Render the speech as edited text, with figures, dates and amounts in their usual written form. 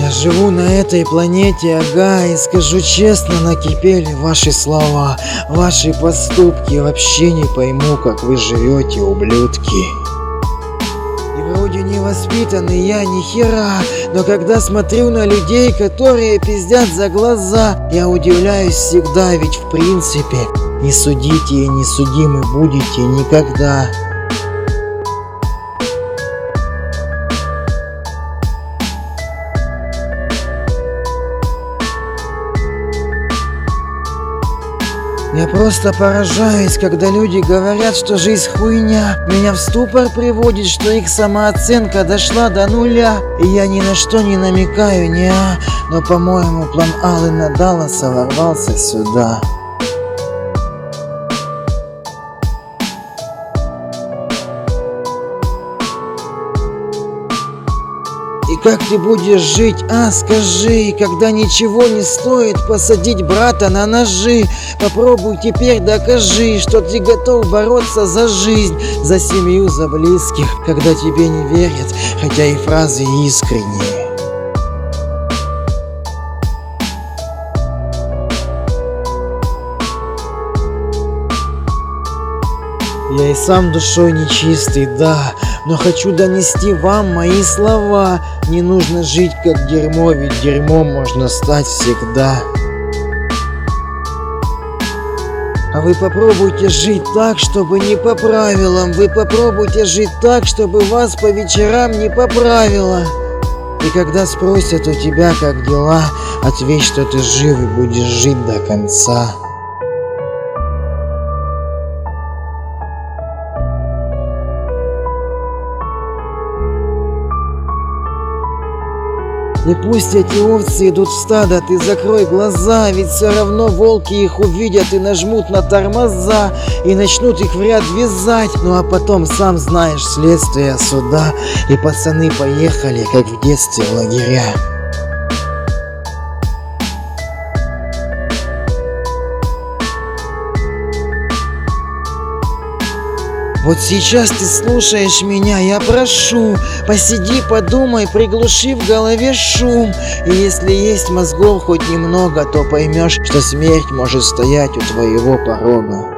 Я живу на этой планете, ага, и скажу честно, накипели ваши слова, ваши поступки. Вообще не пойму, как вы живете, ублюдки. И вроде не воспитанный я ни хера, но когда смотрю на людей, которые пиздят за глаза, я удивляюсь всегда, ведь в принципе не судите и не судимы будете никогда. Я просто поражаюсь, когда люди говорят, что жизнь хуйня. Меня в ступор приводит, что их самооценка дошла до нуля. И я ни на что не намекаю, но, по-моему, план Алана Далласа ворвался сюда. И как ты будешь жить, скажи, когда ничего не стоит посадить брата на ножи? Попробуй теперь докажи, что ты готов бороться за жизнь, за семью, за близких, когда тебе не верят, хотя и фразы искренние. Я и сам душой нечистый, да, но хочу донести вам мои слова. Не нужно жить как дерьмо, ведь дерьмом можно стать всегда. А вы попробуйте жить так, чтобы не по правилам. Вы попробуйте жить так, чтобы вас по вечерам не поправило. И когда спросят у тебя, как дела, ответь, что ты жив и будешь жить до конца. И пусть эти овцы идут в стадо, ты закрой глаза, ведь все равно волки их увидят и нажмут на тормоза, и начнут их в ряд вязать. Ну а потом, сам знаешь, следствие суда, и пацаны поехали, как в детстве, в лагеря. Вот сейчас ты слушаешь меня, я прошу, посиди, подумай, приглуши в голове шум. И если есть мозгов хоть немного, то поймешь, что смерть может стоять у твоего порога.